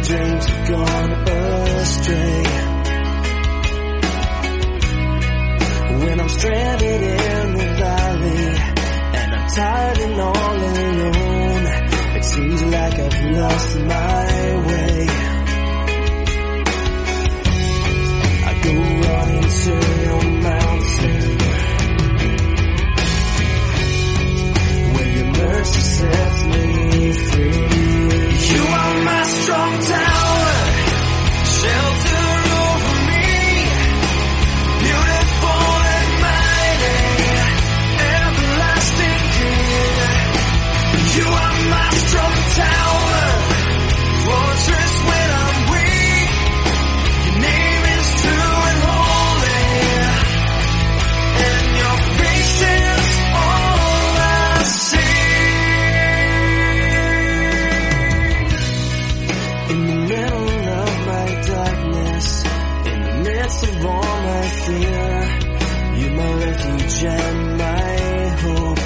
dreams have gone astray. When I'm stranded in the valley and I'm tired and all alone, it seems like I've lost my way. I go running to your mountain, where your mercy sets me free. You are my strong tower, shelter over me, beautiful and mighty, everlasting King. You are my strong tower, fortress when I'm weak. Your name is true and holy, and your face is all I see. In the middle of my darkness, in the midst of all my fear, you're my refuge and my hope.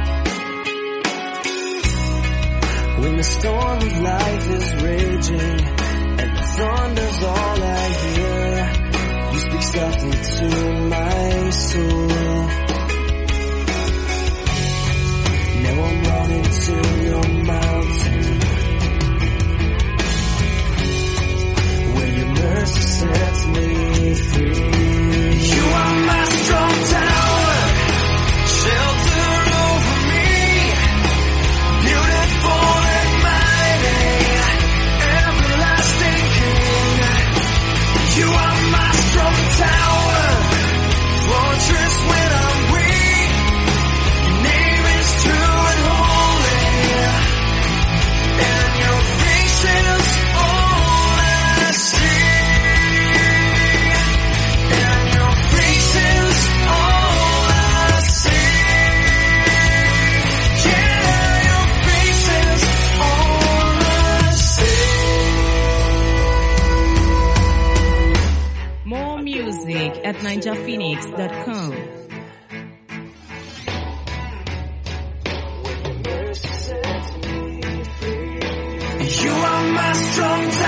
When the storm of life is raging and the thunder's all I hear, you speak softly to my soul. Now I'm running to your mountain, where your mercy sets me free. You are my strong tower, shelter over me, beautiful and mighty, everlasting King. You are my strong tower, fortress when I'm weak. Your name is true and holy, and your face is all I see. And your face is all I see. Yeah, your face is all I see. More music at ninjaphoenix.com. You are my strong tower.